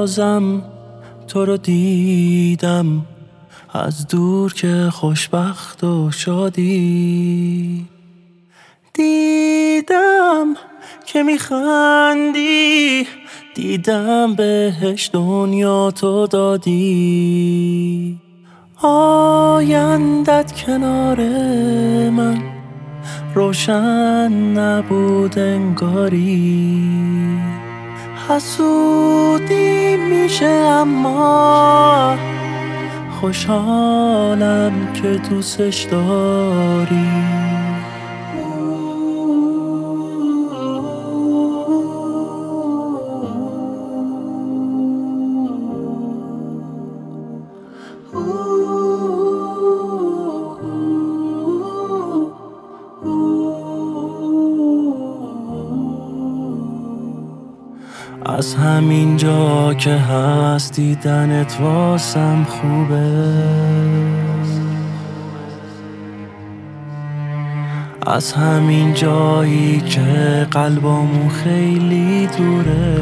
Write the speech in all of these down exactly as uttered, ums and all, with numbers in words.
بازم تو رو دیدم از دور که خوشبخت و شادی. دیدم که میخندی، دیدم بهش دنیا تو دادی. آیندت کنار من روشن نبود انگاری. حسودی میشه اما خوشحالم که دوستش داری. از همین جا که هست دیدنت واسم خوبه. از همین جایی که قلبمون خیلی دوره.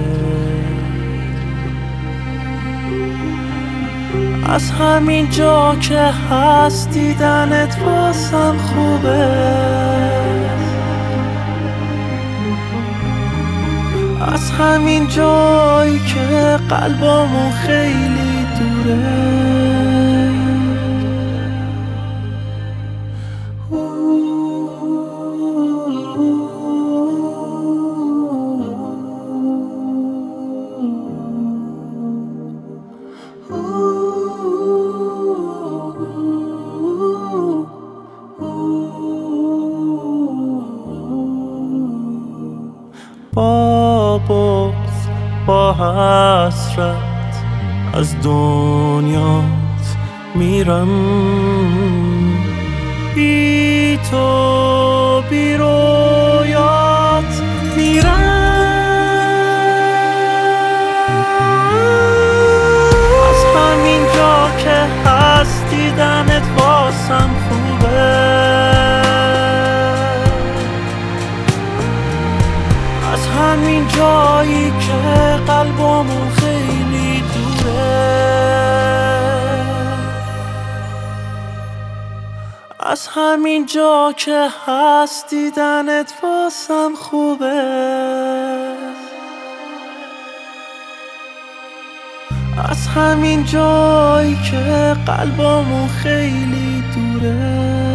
از همین جا که هست دیدنت واسم خوبه. از همین جایی که قلبمون خیلی دوره. با بغض با حسرت از دنیات میرم. بی تو بی رویات میرم. از همین جا که هست دیدنت واسم خوبه. از همین جایی که قلبمون خیلی دوره. از همین جا که هست دیدنت واسم خوبه. از همین جایی که قلبمون خیلی دوره.